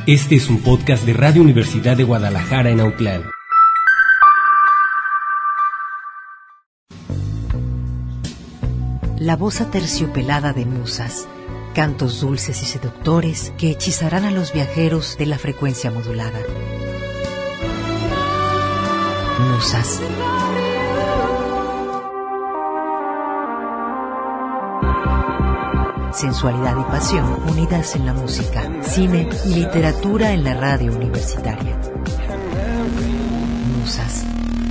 Este es un podcast de Radio Universidad de Guadalajara en Autlán. La voz aterciopelada de musas, cantos dulces y seductores que hechizarán a los viajeros de la frecuencia modulada. Musas. Sensualidad y pasión unidas en la música, cine y literatura en la radio universitaria. Musas.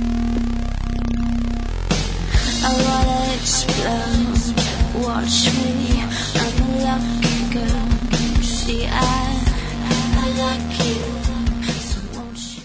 Watch me, I'm a lucky girl. See, I like you, so won't you?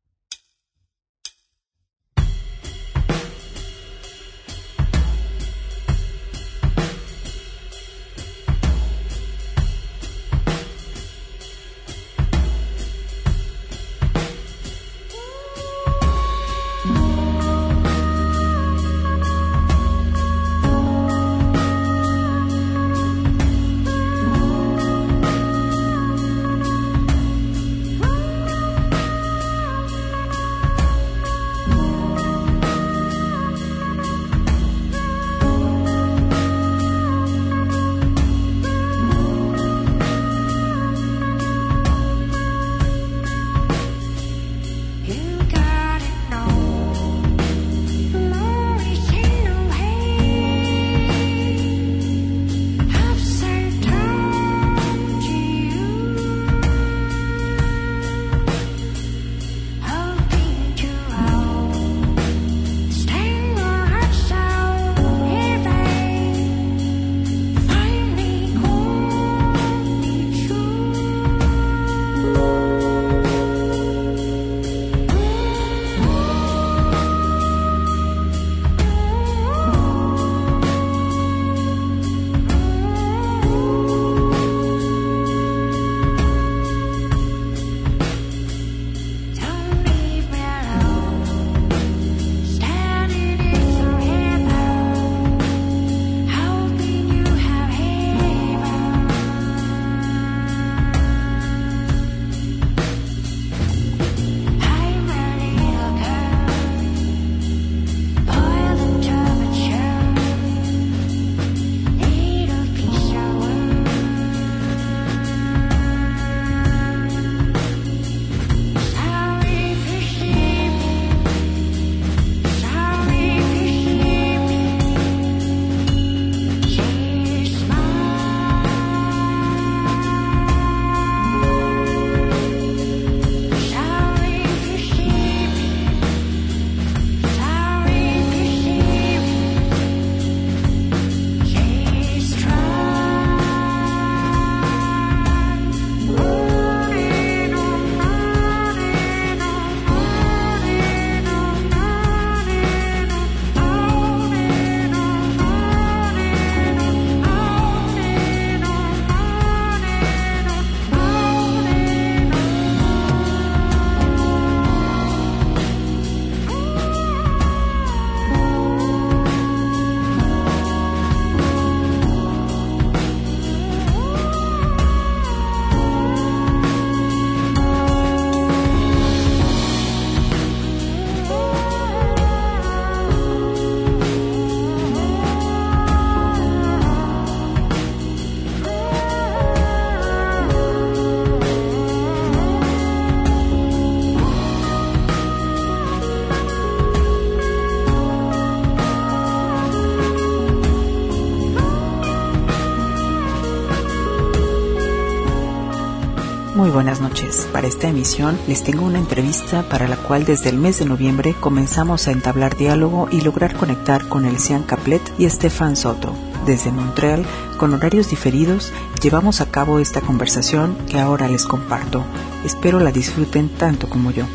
Muy buenas noches. Para esta emisión les tengo una entrevista para la cual desde el mes de noviembre comenzamos a entablar diálogo y lograr conectar con Elsian Caplet y Stefan Soto. Desde Montreal, con horarios diferidos, llevamos a cabo esta conversación que ahora les comparto. Espero la disfruten tanto como yo.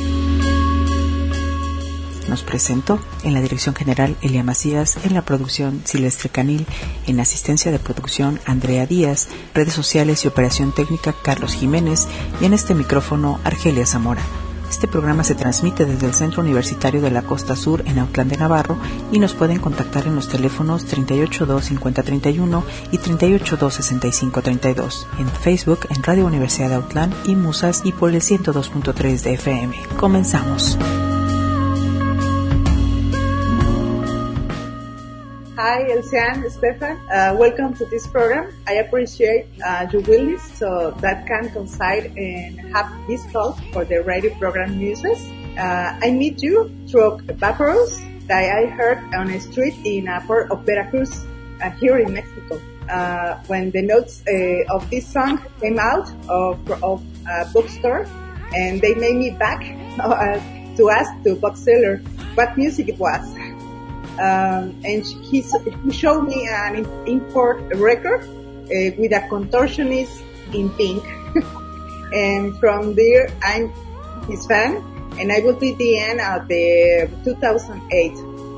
Nos presento: en la dirección general Elia Macías, en la producción Silvestre Canil, en asistencia de producción Andrea Díaz, redes sociales y operación técnica Carlos Jiménez, y en este micrófono Argelia Zamora. Este programa se transmite desde el Centro Universitario de la Costa Sur en Autlán de Navarro y nos pueden contactar en los teléfonos 382-5031 y 382-6532, en Facebook en Radio Universidad de Autlán y Musas y por el 102.3 de FM. Comenzamos. Hi, Elsian, Stefan. Welcome to this program. I appreciate your willingness so that can coincide and have this talk for the radio program users. I meet you through Vaporos that I heard on a street in a port of Veracruz here in Mexico. When the notes of this song came out of a bookstore, and they made me back to ask the bookseller what music it was. And he showed me an import record with a contortionist in pink. And from there, I'm his fan, and I will be the end of the 2008.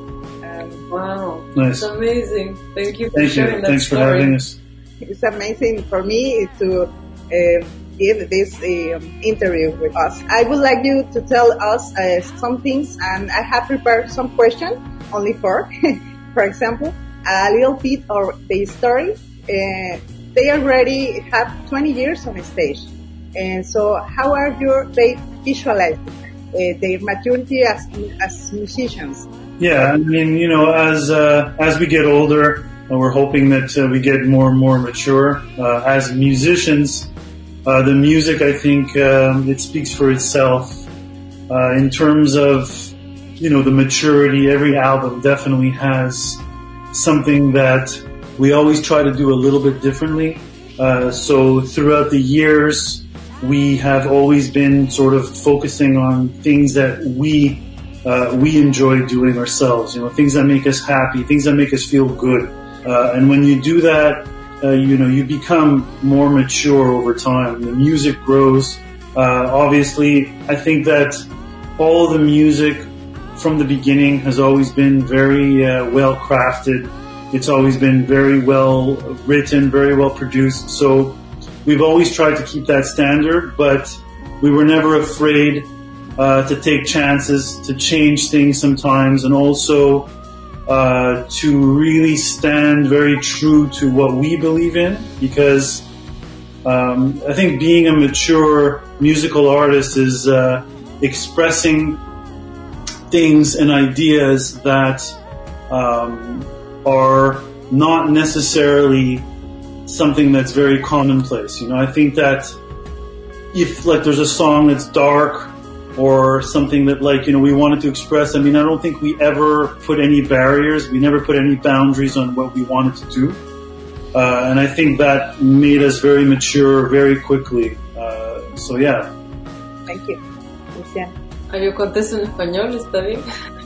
Wow, nice. That's amazing. Thank you for sharing that Thanks story. for having us. It's amazing for me to give this interview with us. I would like you to tell us some things, and I have prepared some questions. Only for example, a little bit of the story. They already have 20 years on stage. And so how are they visualizing their maturity as musicians? Yeah, I mean, as we get older, we're hoping that we get more and more mature. As musicians, the music, I think, it speaks for itself. In terms of the maturity, every album definitely has something that we always try to do a little bit differently. So throughout the years, we have always been sort of focusing on things that we enjoy doing ourselves, things that make us happy, things that make us feel good. And when you do that, you become more mature over time. The music grows. Obviously, I think that all the music from the beginning has always been very well crafted. It's always been very well written, very well produced. So we've always tried to keep that standard, but we were never afraid to take chances, to change things sometimes, and also to really stand very true to what we believe in, because I think being a mature musical artist is expressing things and ideas that are not necessarily something that's very commonplace. I think that if there's a song that's dark or something that we wanted to express, I don't think we ever put any barriers. We never put any boundaries on what we wanted to do. And I think that made us very mature very quickly. So yeah. Thank you. Luciana. Yo contesto en español, ¿está bien?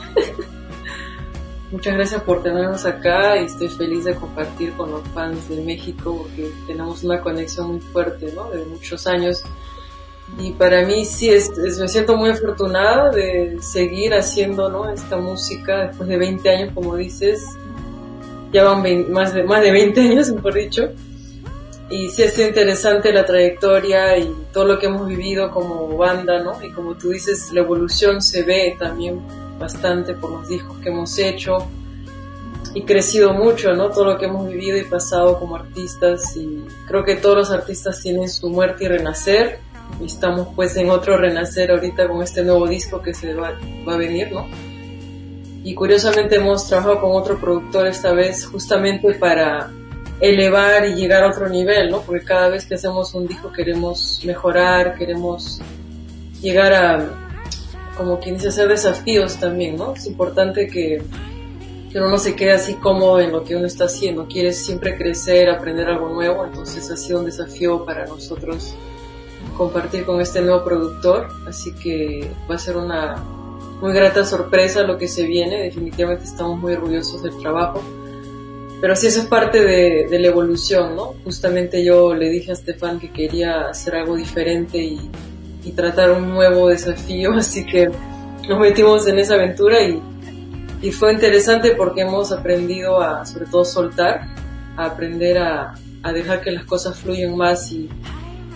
Muchas gracias por tenernos acá y estoy feliz de compartir con los fans de México porque tenemos una conexión muy fuerte, ¿no? De muchos años. Y para mí sí, me siento muy afortunada de seguir haciendo, ¿no? Esta música después de 20 años, como dices. Ya van más de 20 años, mejor dicho. Y sí ha sido interesante la trayectoria y todo lo que hemos vivido como banda, ¿no? Y como tú dices, la evolución se ve también bastante por los discos que hemos hecho y crecido mucho, ¿no? Todo lo que hemos vivido y pasado como artistas, y creo que todos los artistas tienen su muerte y renacer, y estamos pues en otro renacer ahorita con este nuevo disco que se va a venir, ¿no? Y curiosamente hemos trabajado con otro productor esta vez justamente para elevar y llegar a otro nivel, ¿no? Porque cada vez que hacemos un disco queremos mejorar, queremos llegar a, como quien dice, hacer desafíos también, ¿no? Es importante que uno no se quede así cómodo en lo que uno está haciendo, quiere siempre crecer, aprender algo nuevo, entonces ha sido un desafío para nosotros compartir con este nuevo productor, así que va a ser una muy grata sorpresa lo que se viene. Definitivamente estamos muy orgullosos del trabajo, pero sí, eso es parte de la evolución, ¿no? Justamente yo le dije a Stefan que quería hacer algo diferente y tratar un nuevo desafío, así que nos metimos en esa aventura y fue interesante porque hemos aprendido a, sobre todo, soltar, a aprender a dejar que las cosas fluyan más y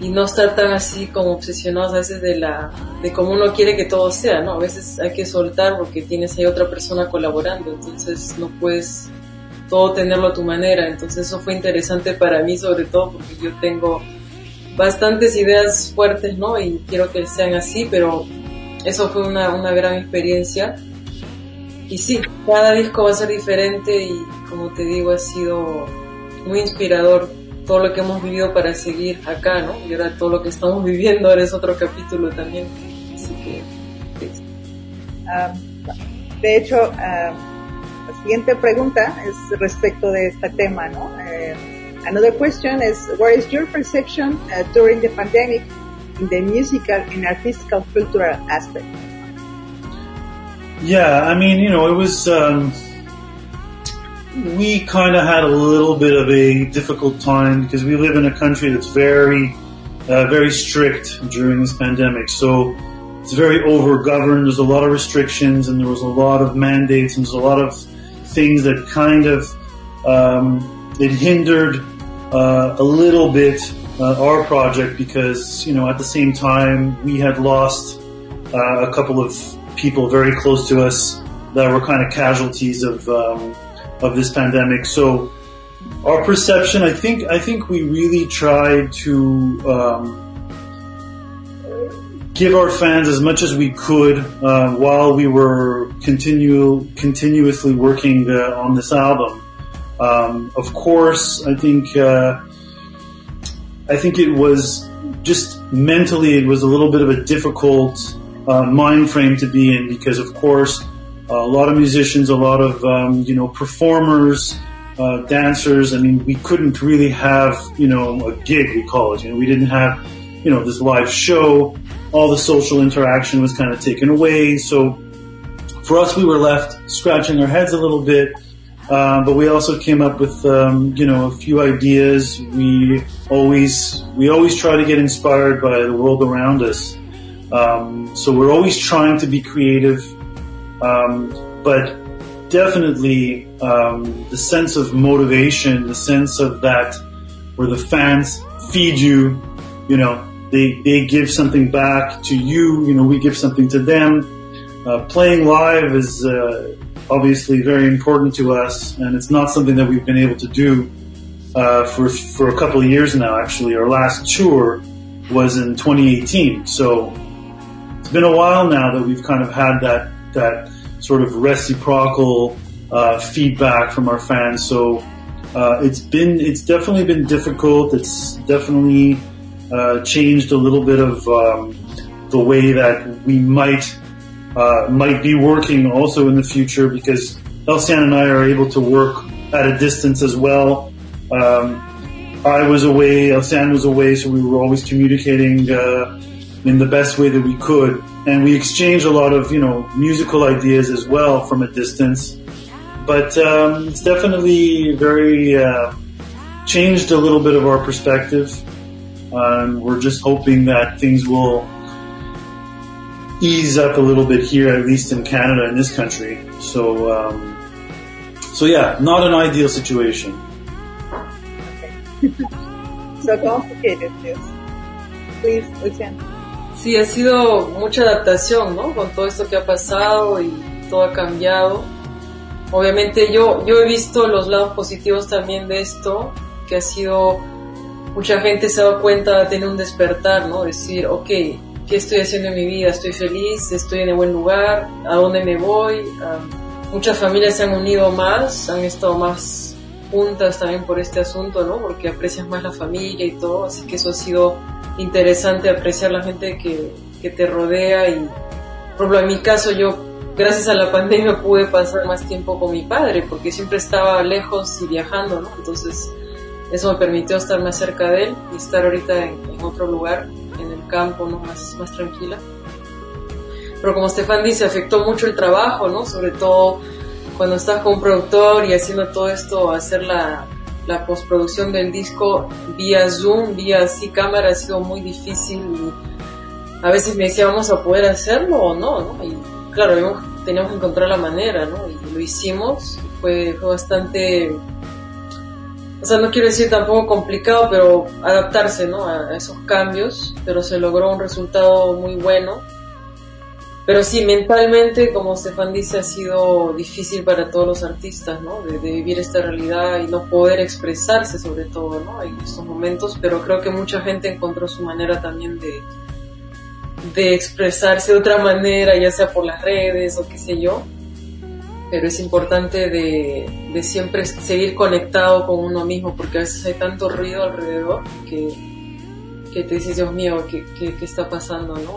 no estar tan así como obsesionados a veces de cómo uno quiere que todo sea, ¿no? A veces hay que soltar porque tienes ahí otra persona colaborando, entonces no puedes todo tenerlo a tu manera. Entonces eso fue interesante para mí, sobre todo porque yo tengo bastantes ideas fuertes, ¿no? Y quiero que sean así, pero eso fue una gran experiencia. Y sí, cada disco va a ser diferente y, como te digo, ha sido muy inspirador todo lo que hemos vivido para seguir acá, ¿no? Y ahora todo lo que estamos viviendo ahora es otro capítulo también. Así que... de hecho, la siguiente pregunta es respecto de este tema, ¿no? Another question is, what is your perception during the pandemic in the musical and artistical cultural aspect? Yeah, I mean, it was, we kind of had a little bit of a difficult time because we live in a country that's very, very strict during this pandemic. So it's very over-governed. There's a lot of restrictions and there was a lot of mandates and there's a lot of things that kind of, it hindered a little bit our project because, at the same time we had lost a couple of people very close to us that were kind of casualties of this pandemic. So our perception, I think we really tried to give our fans as much as we could while we were continuously working on this album. Of course, I think it was just mentally, it was a little bit of a difficult mind frame to be in because, of course, a lot of musicians, a lot of performers, dancers. I mean, we couldn't really have a gig, we call it. We didn't have this live show. All the social interaction was kind of taken away. So for us, we were left scratching our heads a little bit. But we also came up with, a few ideas. We always try to get inspired by the world around us. So we're always trying to be creative. But definitely, the sense of motivation, the sense of that, where the fans feed you, they give something back to you, we give something to them. Playing live is, obviously very important to us, and it's not something that we've been able to do for a couple of years now. Actually, our last tour was in 2018, so it's been a while now that we've kind of had that sort of reciprocal feedback from our fans. So it's definitely been difficult. It's definitely changed a little bit of the way that we might be working also in the future, because Elsian and I are able to work at a distance as well. I was away, Elsian was away, so we were always communicating in the best way that we could. And we exchanged a lot of, musical ideas as well from a distance. But it's definitely very changed a little bit of our perspective. We're just hoping that things will ease up a little bit here, at least in Canada, in this country. So yeah, not an ideal situation. So complicated, yes. Please, Lucian. Sí, ha sido mucha adaptación, ¿no? Con todo esto que ha pasado y todo ha cambiado. Obviamente yo he visto los lados positivos también de esto, que ha sido, mucha gente se ha dado cuenta, tiene un despertar, ¿no? Decir, okay, ¿qué estoy haciendo en mi vida? ¿Estoy feliz? ¿Estoy en el buen lugar? ¿A dónde me voy? Muchas familias se han unido más, han estado más juntas también por este asunto, ¿no? Porque aprecias más la familia y todo, así que eso ha sido interesante, apreciar la gente que te rodea. Y, por ejemplo, en mi caso, yo, gracias a la pandemia, pude pasar más tiempo con mi padre, porque siempre estaba lejos y viajando, ¿no? Entonces, eso me permitió estar más cerca de él y estar ahorita en otro lugar, en el campo, ¿no? Más tranquila. Pero como Stefan dice, afectó mucho el trabajo, ¿no? Sobre todo cuando estás con un productor y haciendo todo esto, hacer la postproducción del disco vía Zoom, vía así cámara, ha sido muy difícil. Y a veces me decía, ¿vamos a poder hacerlo o no? Y claro, teníamos que encontrar la manera, ¿no? Y lo hicimos. Fue bastante o sea, no quiero decir tampoco complicado, pero adaptarse, ¿no? A esos cambios, pero se logró un resultado muy bueno. Pero sí, mentalmente, como Stefan dice, ha sido difícil para todos los artistas, ¿no? De vivir esta realidad y no poder expresarse, sobre todo, ¿no? En estos momentos, pero creo que mucha gente encontró su manera también de expresarse de otra manera, ya sea por las redes o qué sé yo. Pero es importante de siempre seguir conectado con uno mismo, porque a veces hay tanto ruido alrededor que te dices, Dios mío, ¿qué está pasando, no?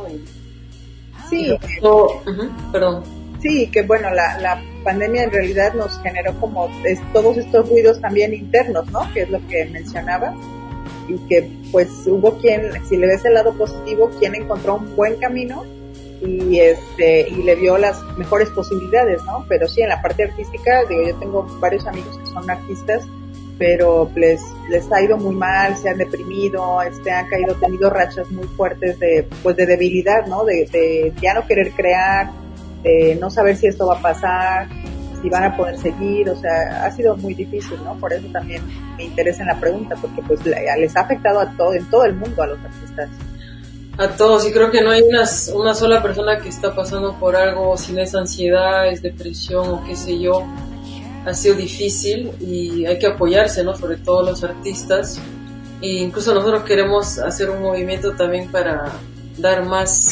Sí, perdón. Sí, que bueno, la pandemia en realidad nos generó como todos estos ruidos también internos, ¿no? Que es lo que mencionaba, y que pues hubo quien, si le ves el lado positivo, quien encontró un buen camino y le vio las mejores posibilidades, ¿no? Pero sí, en la parte artística, digo, yo tengo varios amigos que son artistas, pero les ha ido muy mal, se han deprimido, han tenido rachas muy fuertes de debilidad, ¿no? De ya no querer crear, de no saber si esto va a pasar, si van a poder seguir, o sea, ha sido muy difícil, ¿no? Por eso también me interesa en la pregunta, porque pues les ha afectado en todo el mundo a los artistas. A todos, y creo que no hay una sola persona que está pasando por algo, si no es ansiedad, es depresión o qué sé yo. Ha sido difícil y hay que apoyarse, ¿no? Sobre todo los artistas. E incluso nosotros queremos hacer un movimiento también para dar más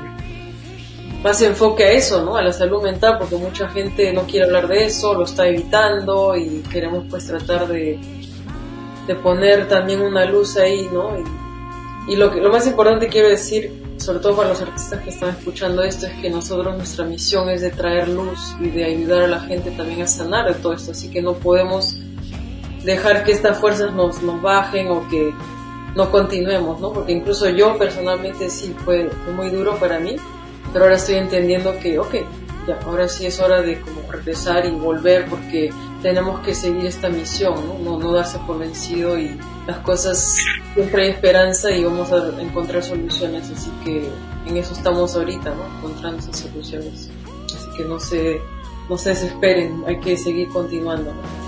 enfoque a eso, ¿no? A la salud mental, porque mucha gente no quiere hablar de eso, lo está evitando, y queremos pues tratar de poner también una luz ahí, ¿no? Y lo más importante quiero decir, sobre todo para los artistas que están escuchando esto, es que nosotros, nuestra misión es de traer luz y de ayudar a la gente también a sanar de todo esto, así que no podemos dejar que estas fuerzas nos bajen o que no continuemos, ¿no? Porque incluso yo personalmente sí fue muy duro para mí, pero ahora estoy entendiendo que, ya, ahora sí es hora de como regresar y volver, porque tenemos que seguir esta misión, ¿no? No darse por vencido, y las cosas, siempre hay esperanza y vamos a encontrar soluciones, así que en eso estamos ahorita, ¿no? Encontrando esas soluciones. Así que no se desesperen, hay que seguir continuando, ¿no?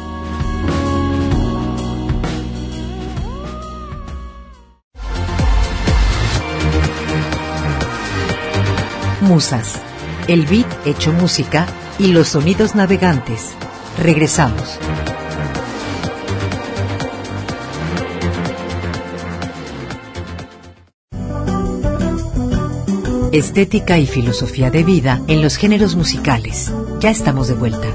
Musas, el beat hecho música y los sonidos navegantes. Regresamos. Estética y filosofía de vida en los géneros musicales. Ya estamos de vuelta.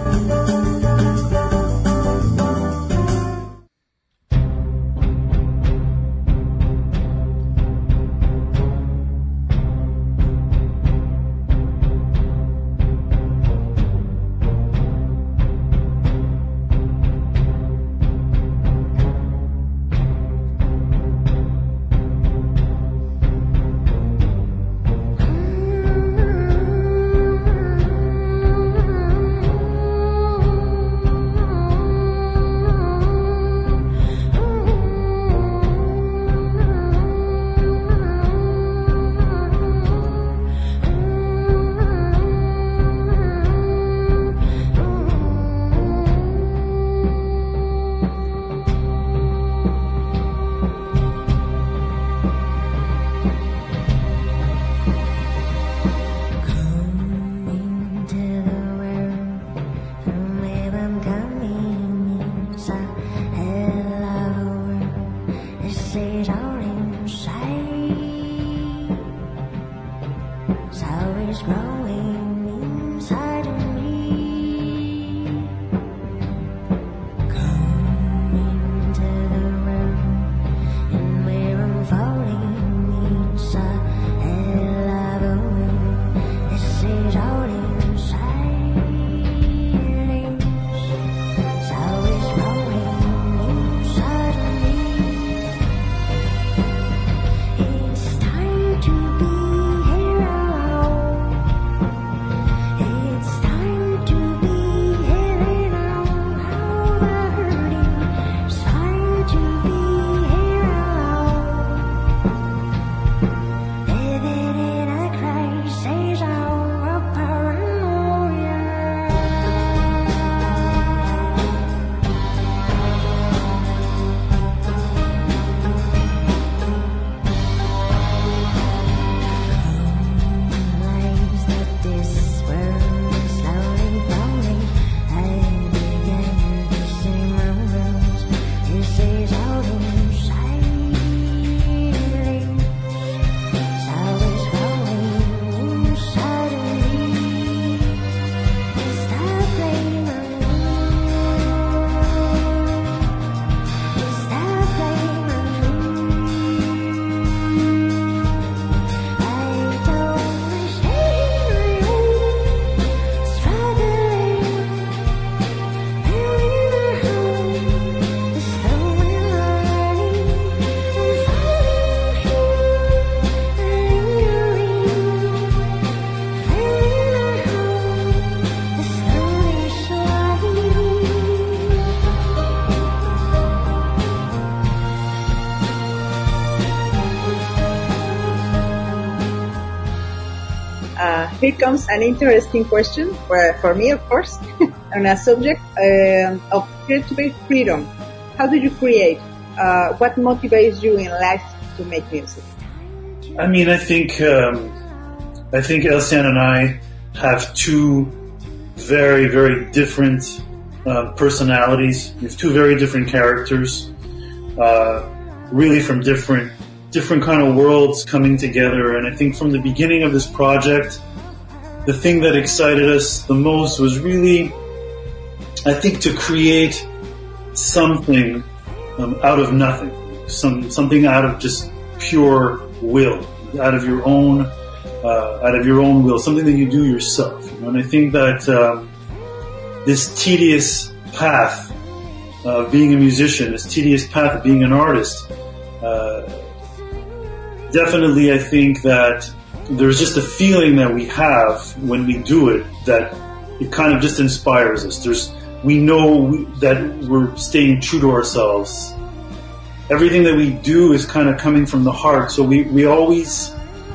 Here comes an interesting question for me, of course, on a subject of creative freedom. How do you create? What motivates you in life to make music? I mean, I think Elsian and I have two very, very different personalities. We have two very different characters, really from different kind of worlds coming together. And I think from the beginning of this project, the thing that excited us the most was really, I think, to create something out of nothing, something out of just pure will, out of your own will, something that you do yourself. You know? And I think that this tedious path of being a musician, this tedious path of being an artist, definitely I think that there's just a feeling that we have when we do it that it kind of just inspires us. We know that we're staying true to ourselves. Everything that we do is kind of coming from the heart. So we always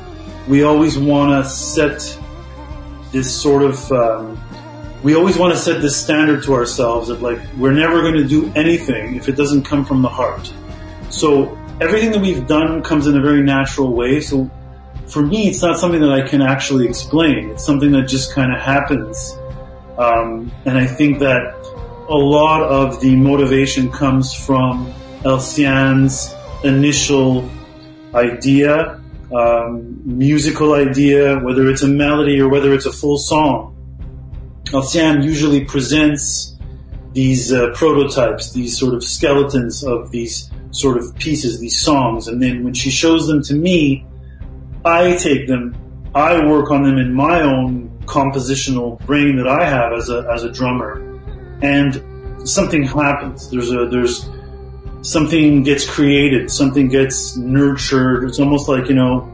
want to set this sort of, we always want to set this standard to ourselves of like, we're never going to do anything if it doesn't come from the heart. So everything that we've done comes in a very natural way. So for me, it's not something that I can actually explain. It's something that just kind of happens. And I think that a lot of the motivation comes from Elsian's initial idea, musical idea, whether it's a melody or whether it's a full song. Elsian usually presents these prototypes, these sort of skeletons of these sort of pieces, these songs, and then when she shows them to me, I take them, I work on them in my own compositional brain that I have as a drummer, and something happens. There's something gets created, something gets nurtured. It's almost like,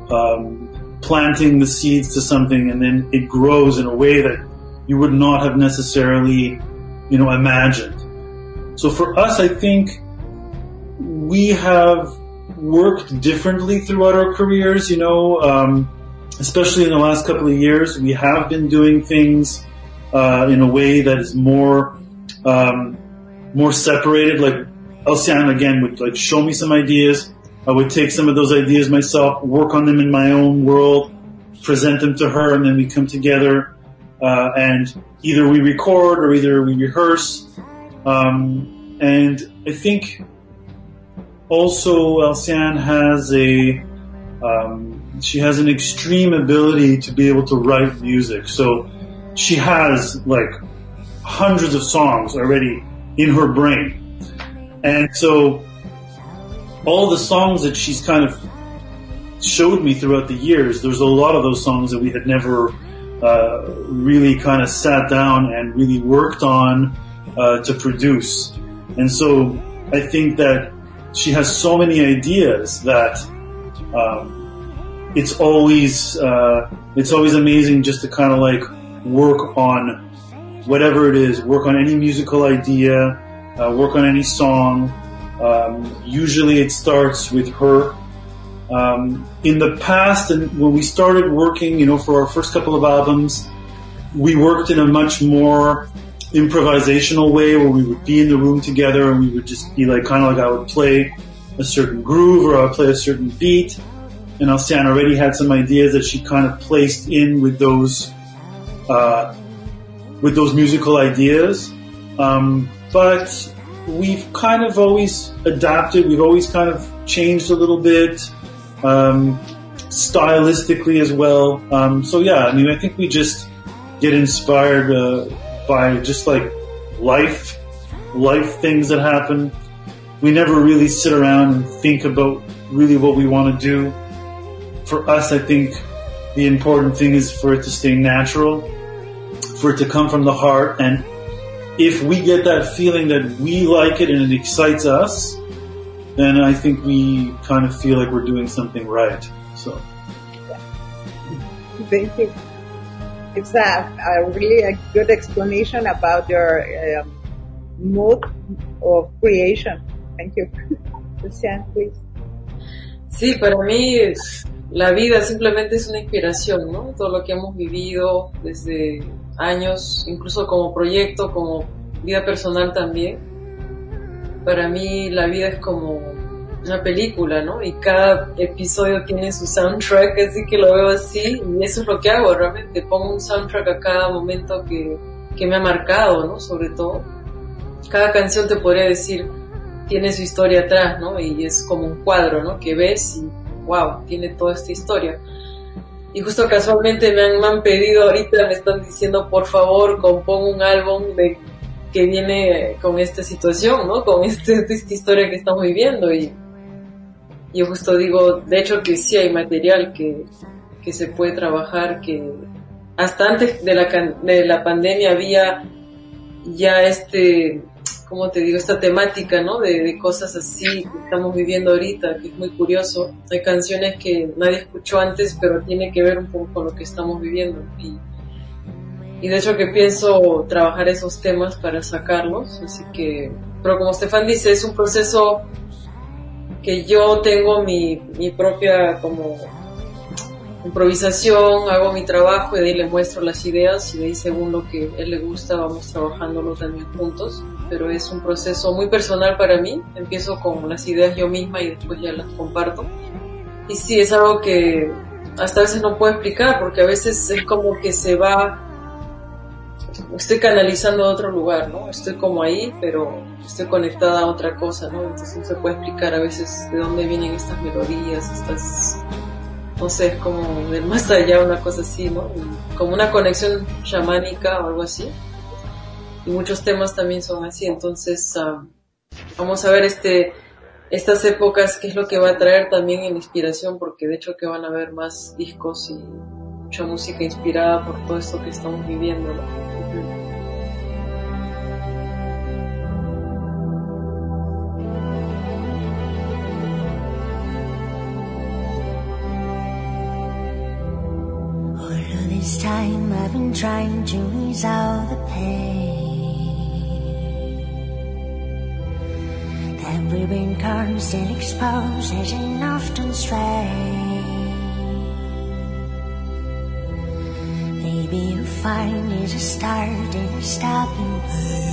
planting the seeds to something, and then it grows in a way that you would not have necessarily, imagined. So for us, I think we have worked differently throughout our careers, especially in the last couple of years. We have been doing things in a way that is more separated. Like Elsian again would like show me some ideas. I would take some of those ideas myself, work on them in my own world, present them to her, and then we come together and either we record or either we rehearse. And I think also Elsian has she has an extreme ability to be able to write music. So she has like hundreds of songs already in her brain. And so all the songs that she's kind of showed me throughout the years, there's a lot of those songs that we had never really kind of sat down and really worked on to produce. And so I think that she has so many ideas that it's always amazing just to kind of like work on whatever it is, work on any musical idea, work on any song. Usually it starts with her. In the past, and when we started working, for our first couple of albums, we worked in a much more improvisational way where we would be in the room together and we would just be like, kind of like I would play a certain groove or I would play a certain beat, and Elsian already had some ideas that she kind of placed in with those musical ideas. But we've kind of always adapted. We've always kind of changed a little bit, stylistically as well. So yeah, I mean, I think we just get inspired by just like life things that happen. We never really sit around and think about really what we want to do. For us, I think the important thing is for it to stay natural, for it to come from the heart, and if we get that feeling that we like it and it excites us, then I think we kind of feel like we're doing something right. So, thank you. It's a really a good explanation about your mode of creation. Thank you. Elsian, please. Sí, para mí la vida simplemente es una inspiración, ¿no? Todo lo que hemos vivido desde años, incluso como proyecto, como vida personal también. Para mí la vida es como una película, ¿no? Y cada episodio tiene su soundtrack, así que lo veo así, y eso es lo que hago realmente. Pongo un soundtrack a cada momento que me ha marcado, ¿no? Sobre todo. Cada canción, te podría decir, tiene su historia atrás, ¿no? Y es como un cuadro, ¿no? Que ves y wow, tiene toda esta historia. Y justo casualmente me han pedido ahorita, me están diciendo, por favor, compón un álbum que viene con esta situación, ¿no? Con esta historia que estamos viviendo. Y yo justo digo, de hecho que sí hay material que se puede trabajar, que hasta antes de la pandemia había ya ¿cómo te digo? Esta temática, ¿no? De cosas así que estamos viviendo ahorita, que es muy curioso. Hay canciones que nadie escuchó antes, pero tiene que ver un poco con lo que estamos viviendo. Y de hecho que pienso trabajar esos temas para sacarlos, así que... Pero como Stefan dice, es un proceso que yo tengo mi propia como improvisación, hago mi trabajo y de ahí le muestro las ideas y de ahí según lo que a él le gusta vamos trabajándolo también juntos, pero es un proceso muy personal para mí. Empiezo con las ideas yo misma y después ya las comparto, y sí, es algo que hasta a veces no puedo explicar porque a veces es como que se va, estoy canalizando a otro lugar, ¿no? Estoy como ahí, pero estoy conectada a otra cosa, ¿no? Entonces no se puede explicar a veces de dónde vienen estas melodías, no sé, es como del más allá, una cosa así, ¿no? Como una conexión chamánica o algo así. Y muchos temas también son así, entonces vamos a ver estas épocas, qué es lo que va a traer también en inspiración, porque de hecho que van a haber más discos y mucha música inspirada por todo esto que estamos viviendo, ¿no? This time I've been trying to resolve the pain that we've been constantly exposed as an often strain. Maybe you'll find there's a start and a stopping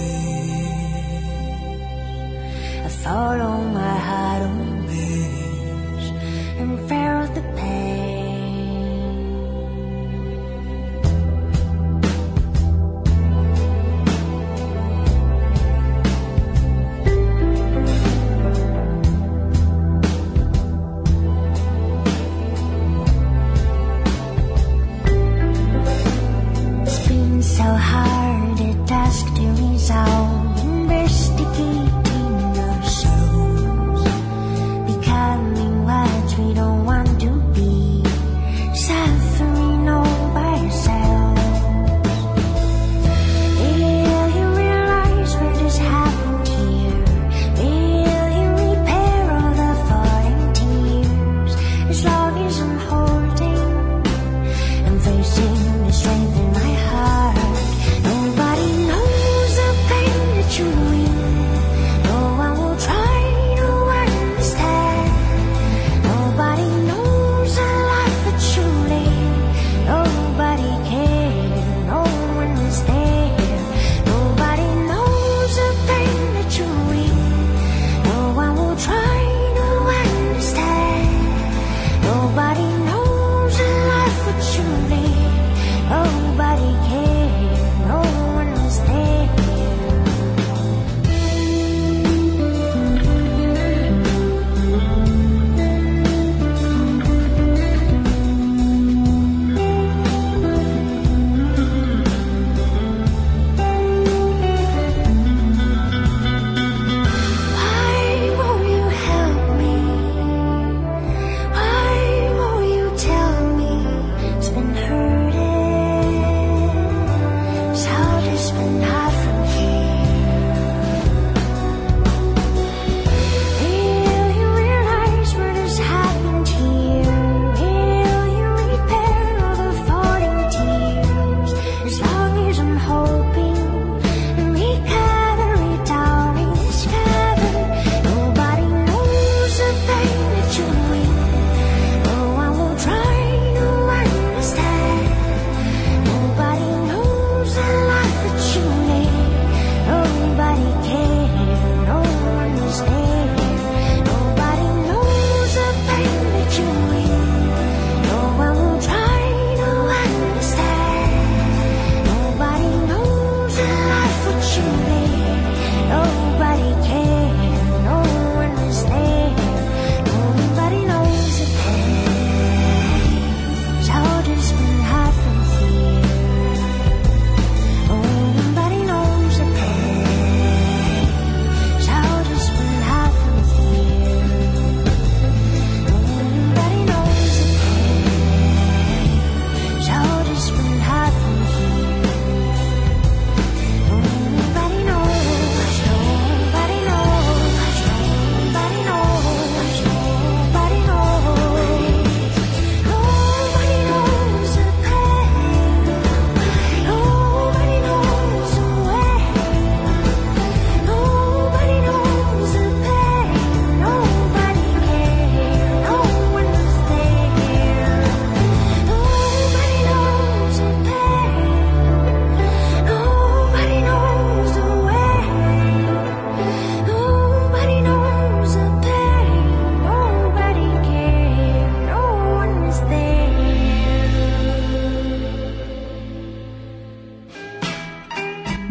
place. I follow my heart on ways and felt the pain.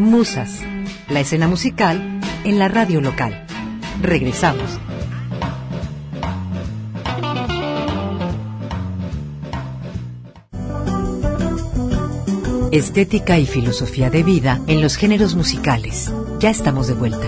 Musas, la escena musical en la radio local. Regresamos. Estética y filosofía de vida en los géneros musicales. Ya estamos de vuelta.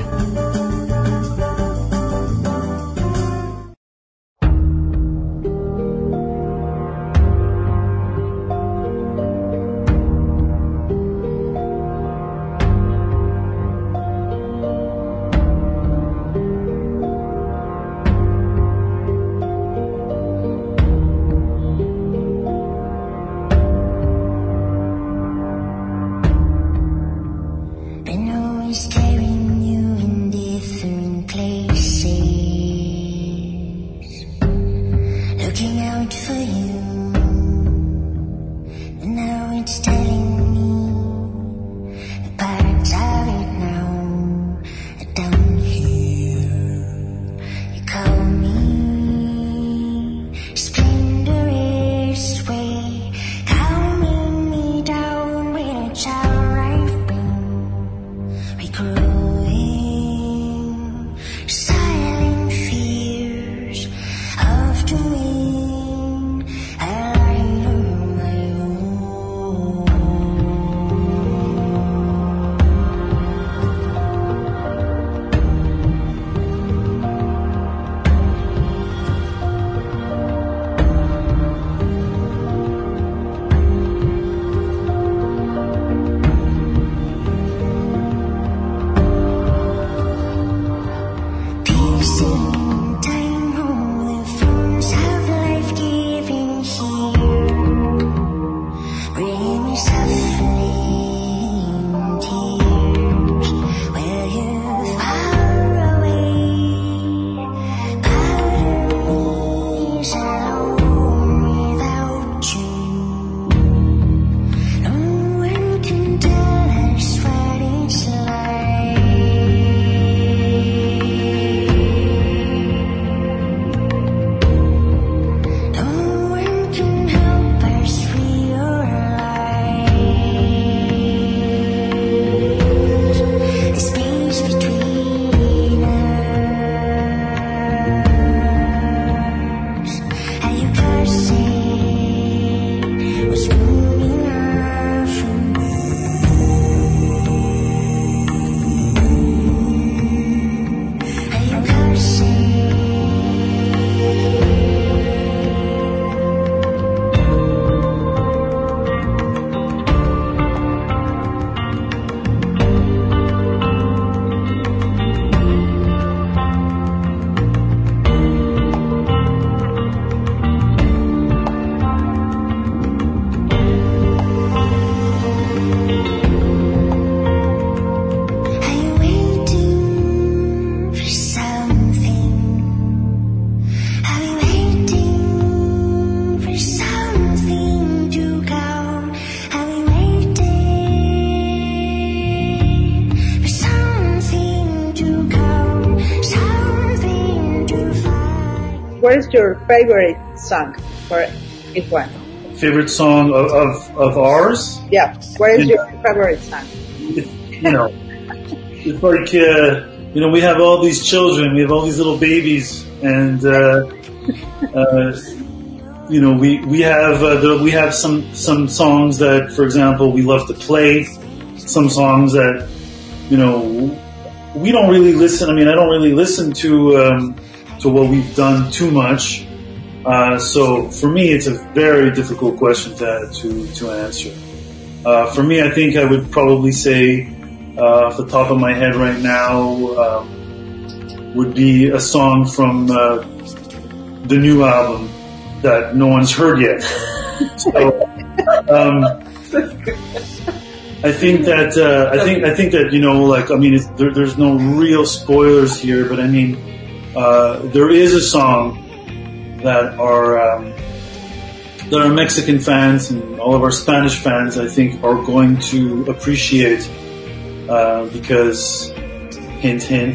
What is your favorite song for each one? Favorite song of ours? Yeah. What is your favorite song? You know, it's like, you know, we have all these children, we have all these little babies, and, you know, we have some songs that, for example, we love to play, some songs that, you know, we don't really listen, I mean, I don't really listen to what we've done too much. So for me, it's a very difficult question to answer. For me, I think I would probably say, off the top of my head right now, would be a song from the new album that no one's heard yet. So, I think that you know, like, I mean, there's no real spoilers here, but I mean, there is a song that our Mexican fans and all of our Spanish fans, I think, are going to appreciate, because, hint, hint,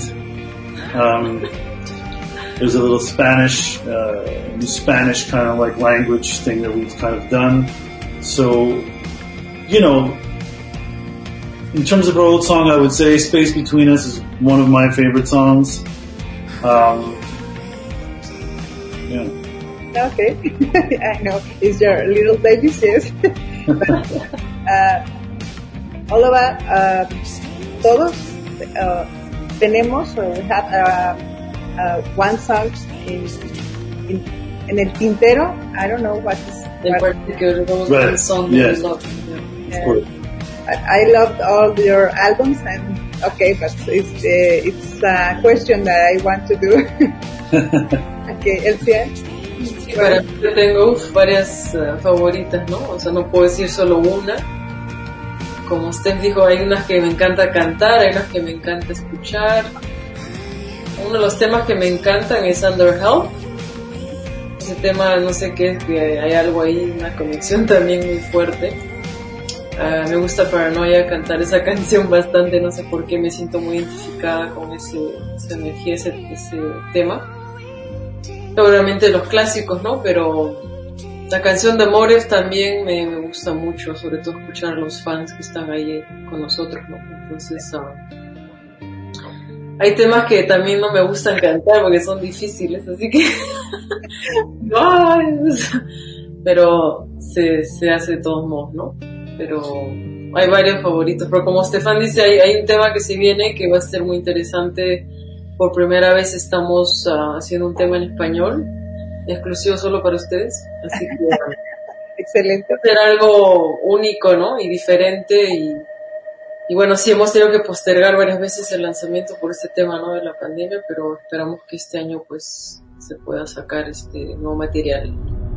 there's a little Spanish, new Spanish kind of like language thing that we've kind of done. So, you know, in terms of our old song, I would say Space Between Us is one of my favorite songs. Yeah. Okay. I know. It's your little baby, yes. All of us, todos tenemos, we have one song en el tintero. I don't know what is. In particular, one song that we love. Yeah. I loved all your albums, and okay, but it's a question that I want to do. Okay, el 100. Para mí tengo varias favoritas, ¿no? O sea, no puedo decir solo una. Como usted dijo, hay unas que me encanta cantar, hay unas que me encanta escuchar. Uno de los temas que me encantan es Under Help. Ese tema, no sé qué es, que hay algo ahí, una conexión también muy fuerte. Me gusta Paranoia, cantar esa canción bastante, no sé por qué, me siento muy identificada con esa energía, ese tema. Obviamente los clásicos, ¿no? Pero la canción de Amores también me gusta mucho, sobre todo escuchar a los fans que están ahí con nosotros, ¿no? Entonces, hay temas que también no me gustan cantar porque son difíciles, así que pero se hace de todos modos, ¿no? Pero hay varios favoritos, pero como Stefan dice, hay un tema que se viene que va a ser muy interesante. Por primera vez estamos haciendo un tema en español, exclusivo solo para ustedes, así que excelente. Va a ser algo único, ¿no? Y diferente, y bueno, sí hemos tenido que postergar varias veces el lanzamiento por este tema, ¿no? De la pandemia, pero esperamos que este año pues se pueda sacar este nuevo material.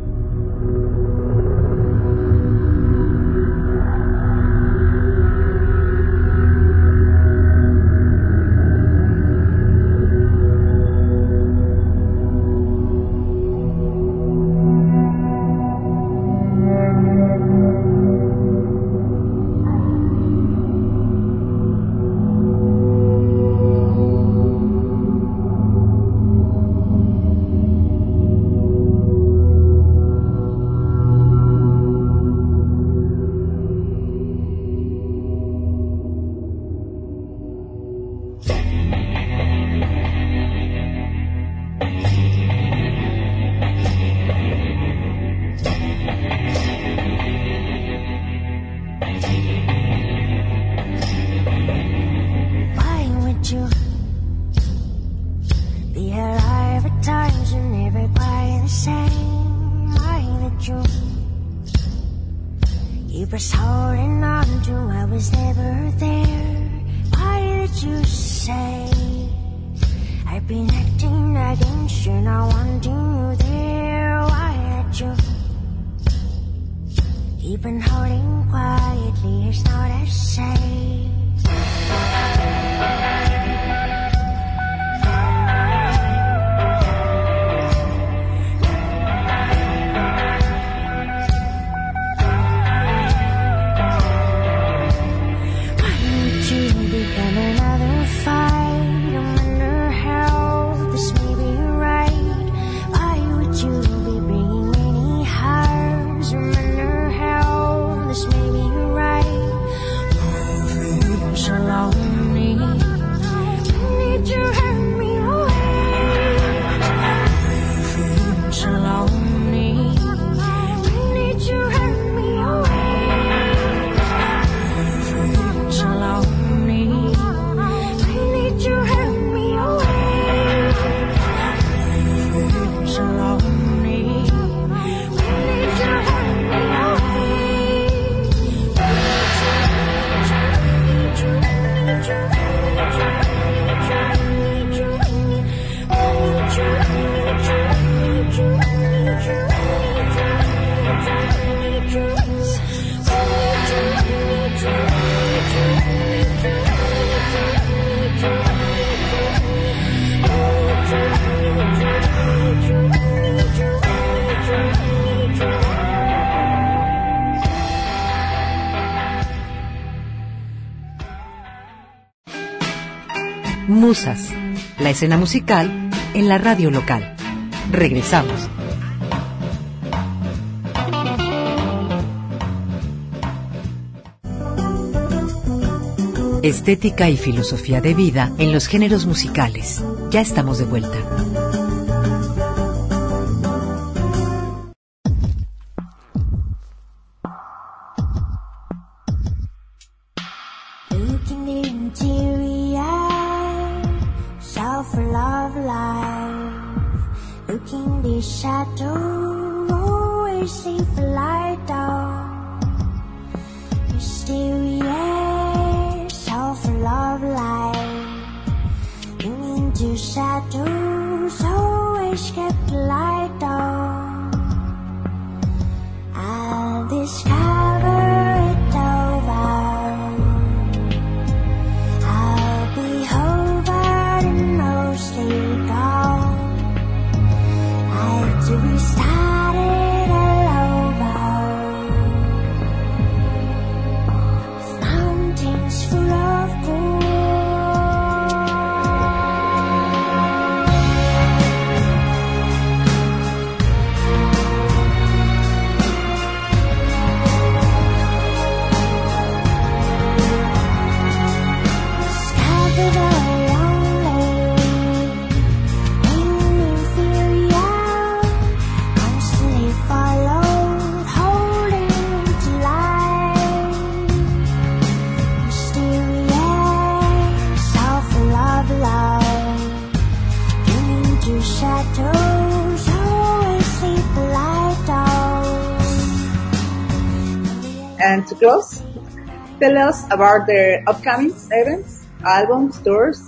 Musas, la escena musical en la radio local. Regresamos. Estética y filosofía de vida en los géneros musicales. Ya estamos de vuelta. And to close, tell us about the upcoming events, albums, tours.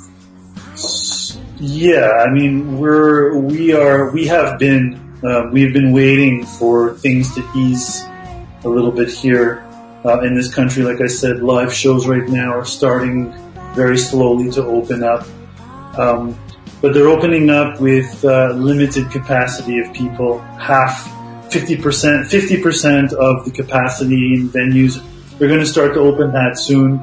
Yeah, I mean, we've been waiting for things to ease a little bit here in this country. Like I said, live shows right now are starting very slowly to open up. But they're opening up with limited capacity of people, 50% of the capacity in venues. We're going to start to open that soon.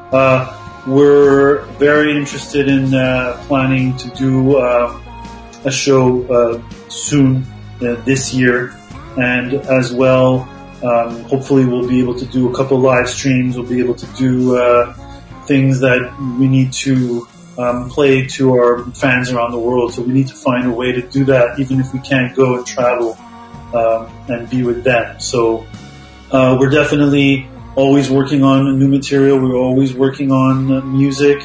We're very interested in planning to do a show soon this year, and as well, hopefully we'll be able to do a couple live streams. We'll be able to do things that we need to play to our fans around the world. So we need to find a way to do that, even if we can't go and travel and be with them. So we're definitely always working on new material. We're always working on music.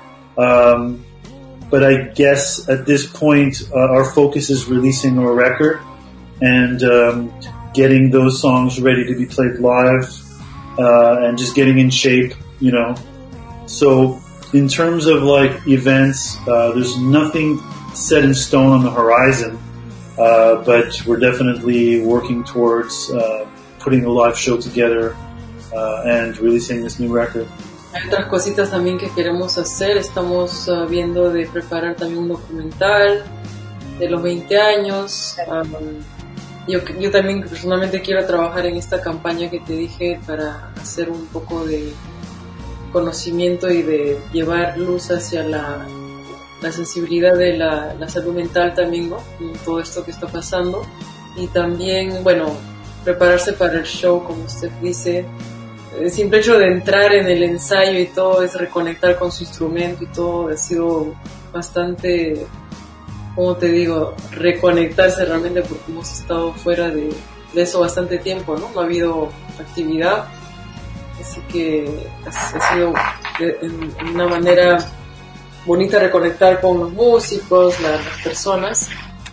But I guess at this point, our focus is releasing our record and getting those songs ready to be played live and just getting in shape, you know. So in terms of like events, there's nothing set in stone on the horizon, but we're definitely working towards putting a live show together and releasing this new record. Hay otras cositas también que queremos hacer. Estamos viendo de preparar también un documental de los 20 años. Yo también personalmente quiero trabajar en esta campaña que te dije para hacer un poco de conocimiento y de llevar luz hacia la sensibilidad de la salud mental también, ¿no? Todo esto que está pasando. Y también, bueno, prepararse para el show, como usted dice. El simple hecho de entrar en el ensayo y todo es reconectar con su instrumento y todo ha sido bastante, como te digo, reconectarse realmente porque hemos estado fuera de eso bastante tiempo, ¿no? No ha habido actividad, así que ha sido una manera bonita reconectar con los músicos, las personas.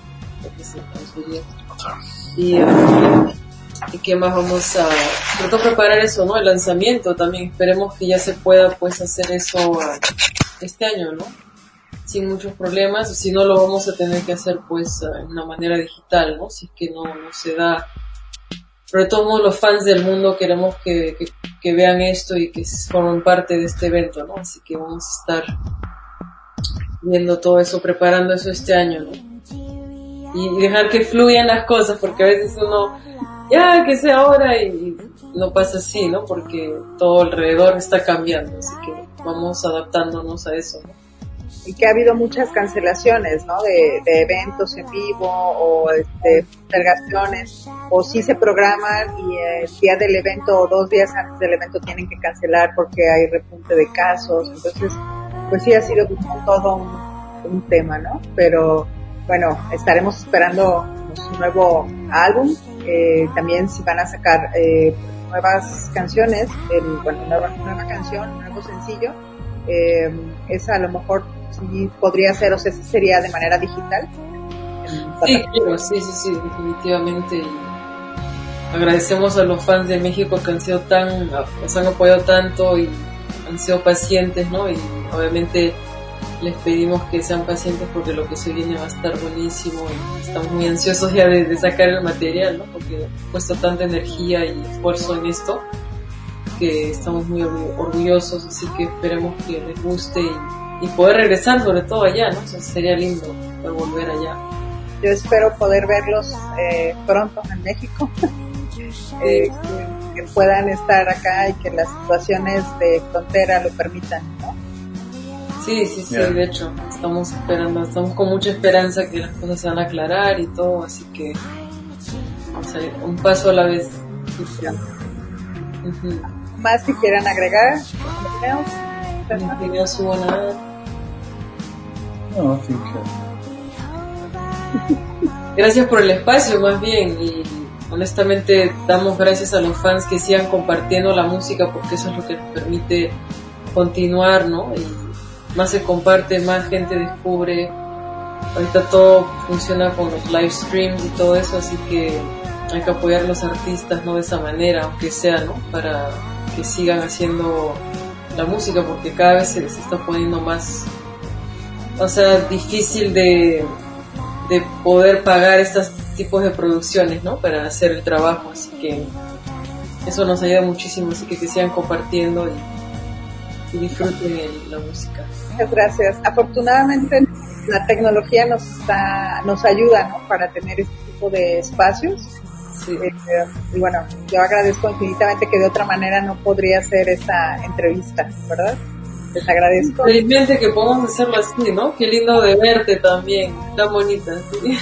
Y qué más vamos a tratar de preparar eso, ¿no? El lanzamiento también, esperemos que ya se pueda pues hacer eso este año, ¿no? Sin muchos problemas, o si no lo vamos a tener que hacer pues de una manera digital, ¿no? Si es que no se da. Pero todos los fans del mundo queremos que vean esto y que formen parte de este evento, ¿no? Así que vamos a estar viendo todo eso, preparando eso este año, ¿no? Y dejar que fluyan las cosas, porque a veces uno, ya, que sea ahora, y no pasa así, ¿no? Porque todo alrededor está cambiando, así que vamos adaptándonos a eso, ¿no? y que ha habido muchas cancelaciones, ¿no? De eventos en vivo o postergaciones, o sí se programan y el día del evento o 2 días antes del evento tienen que cancelar porque hay repunte de casos. Entonces, pues sí ha sido todo un tema, ¿no? Pero bueno, estaremos esperando su nuevo álbum, también si van a sacar nuevas canciones, nueva canción, nuevo sencillo, esa a lo mejor sí podría ser, o sea, sí sería de manera digital. Sí, claro, sí, definitivamente. Y agradecemos a los fans de México que han sido nos han apoyado tanto y han sido pacientes, ¿no? Y obviamente les pedimos que sean pacientes porque lo que se viene va a estar buenísimo y estamos muy ansiosos ya de sacar el material, ¿no? Porque he puesto tanta energía y esfuerzo en esto que estamos muy orgullosos, así que esperemos que les guste y poder regresar sobre todo allá, ¿no? O sea, sería lindo poder volver allá. Yo espero poder verlos pronto en México, que puedan estar acá y que las situaciones de frontera lo permitan, ¿no? Sí, de hecho, estamos con mucha esperanza que las cosas se van a aclarar y todo, así que vamos a ir un paso a la vez. ¿Más que quieran agregar? No subo nada. No, I think Gracias por el espacio, más bien, y honestamente damos gracias a los fans que sigan compartiendo la música porque eso es lo que nos permite continuar, ¿no? Y más se comparte, más gente descubre. Ahorita todo funciona con los live streams y todo eso, así que hay que apoyar a los artistas, ¿no? De esa manera, aunque sea, ¿no? Para que sigan haciendo la música, porque cada vez se está poniendo más, o sea, difícil de poder pagar estos tipos de producciones, ¿no? Para hacer el trabajo, así que eso nos ayuda muchísimo, así que sigan compartiendo y disfruten la música. Muchas gracias. Afortunadamente la tecnología nos ayuda, ¿no? Para tener este tipo de espacios. Sí. Y bueno, yo agradezco infinitamente que de otra manera no podría hacer esta entrevista, ¿verdad? Les agradezco. Felizmente que podamos hacerlo así, ¿no? Qué lindo de verte también, tan bonita, ¿sí?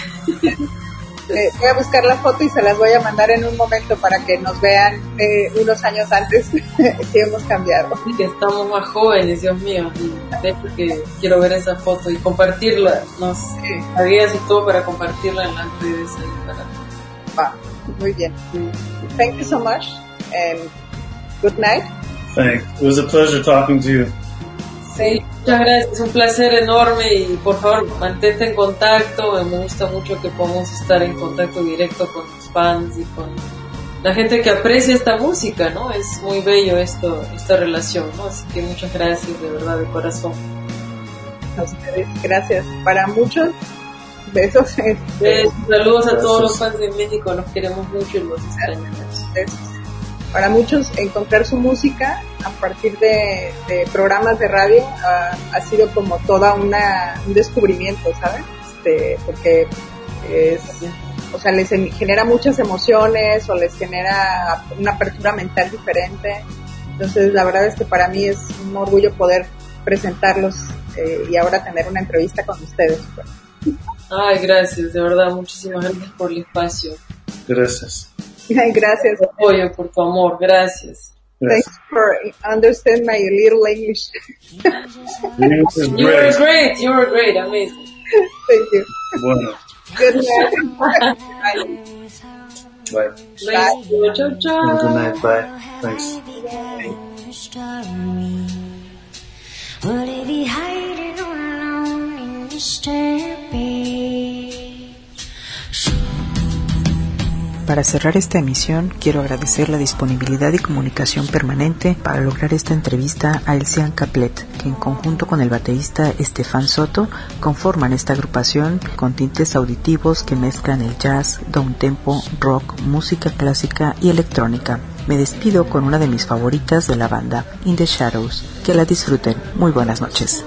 Voy a buscar la foto y se las voy a mandar en un momento para que nos vean unos años antes que hemos cambiado. Sí, que estamos más jóvenes, Dios mío, y de hecho que quiero ver esa foto y compartirla, nos agregas y todo para compartirla en las redes ahí para... Muy bien. Thank you so much and good night. Thanks. It was a pleasure talking to you. Sí, muchas gracias, es un placer enorme y por favor mantente en contacto, me gusta mucho que podamos estar en contacto directo con los fans y con la gente que aprecia esta música, ¿no? Es muy bello esta relación, ¿no? Así que muchas gracias, de verdad, de corazón. A ustedes, gracias. Para muchos, besos. Saludos a todos los fans de México, los queremos mucho y los extrañamos. Para muchos encontrar su música a partir de programas de radio ha sido como toda un descubrimiento, ¿sabes? Porque o sea, les genera muchas emociones o les genera una apertura mental diferente. Entonces la verdad es que para mí es un orgullo poder presentarlos y ahora tener una entrevista con ustedes. Ay, gracias, de verdad, muchísimas gracias por el espacio. Gracias. Gracias. Por tu apoyo, por tu amor, gracias. Thanks for understanding my little English. You were great, amazing. Thank you. Bueno. Good night. Bye. Bye. Ciao, ciao. Good night. Bye. Thanks. Would it be hiding all alone in disturbing? Para cerrar esta emisión, quiero agradecer la disponibilidad y comunicación permanente para lograr esta entrevista a Elsian Caplet, que en conjunto con el baterista Stefan Soto conforman esta agrupación con tintes auditivos que mezclan el jazz, downtempo, rock, música clásica y electrónica. Me despido con una de mis favoritas de la banda, In the Shadows. Que la disfruten. Muy buenas noches.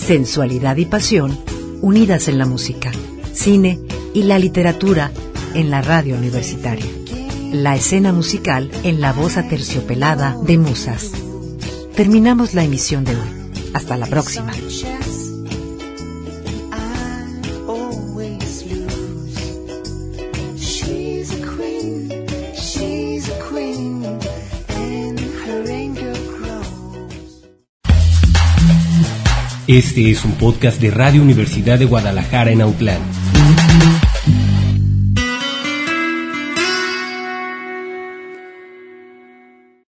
sensualidad y pasión unidas en la música, cine y la literatura en la radio universitaria. La escena musical en la voz aterciopelada de musas. Terminamos la emisión de hoy. Hasta la próxima. Este es un podcast de Radio Universidad de Guadalajara en Autlán.